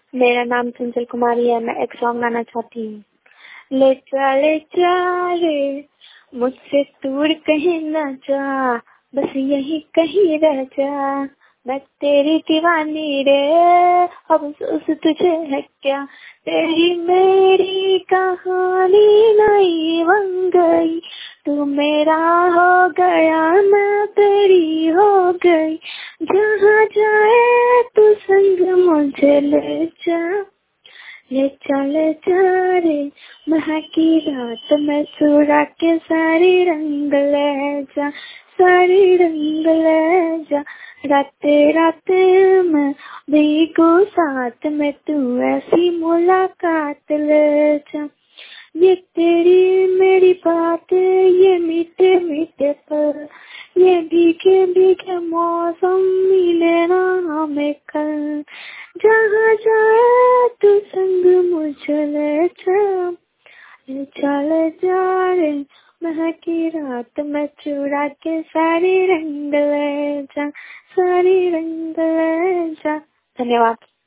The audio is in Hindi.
मेरा नाम चंचल कुमारी है। मैं एक सॉन्ग गाना चाहती हूँ। ले जा रे, मुझसे दूर कहीं ना जा, बस यही कहीं रह जा। मैं तेरी दीवानी रे, अब उस तुझे है क्या। तेरी मेरी कहानी नई बन गई, तू मेरा हो गया मैं तेरी हो गई। जहाँ जाए तू संग मुझे ले जा रे, महकी रात में चुरा के सारी रंग ले जा, सारी रंग ले जा। राते राते में भीगू साथ में, तू ऐसी मुलाकात ले जा। ये तेरी मेरी बात, ये मीठे मीठे पल, ये भीगे भीगे मौसम मिले ना हमें कल। जहाँ जाए तू संग मुझे ले जा रे, महकी रात में चुरा के सारी रंग ले जा, सारी रंग ले जा। धन्यवाद।